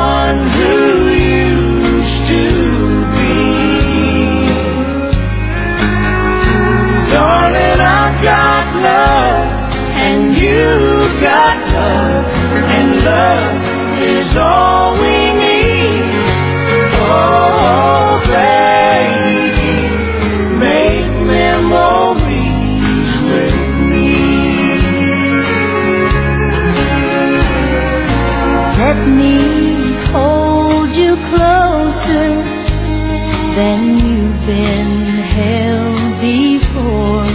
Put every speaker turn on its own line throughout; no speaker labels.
one who used to be. Darling, I've got love, and you've got love, and love is all we need. Oh, baby, make memories with me.
Let me hold you closer than you've been held before.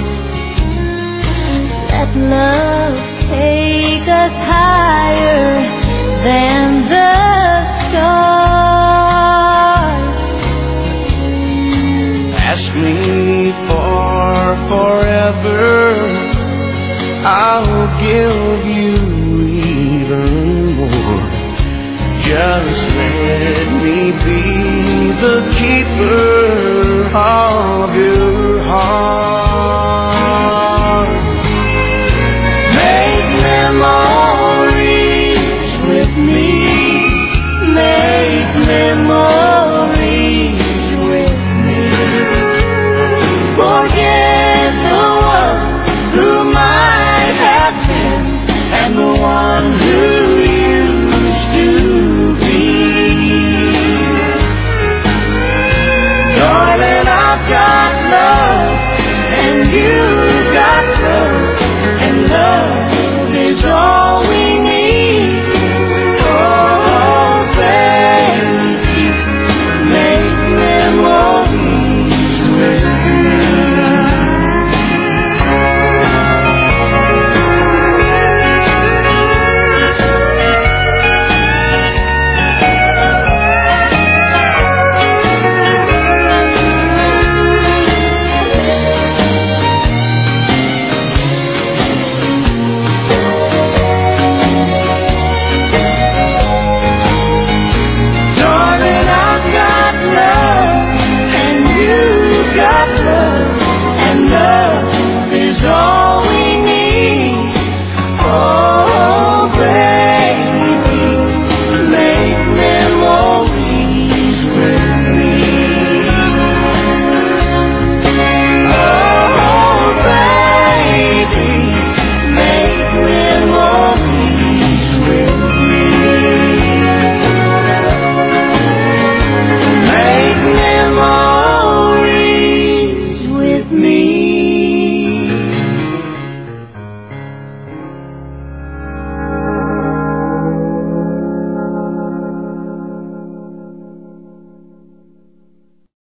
Let love take us higher than the stars.
Ask me for forever, I'll give you even more. Just let me be the keeper of your heart.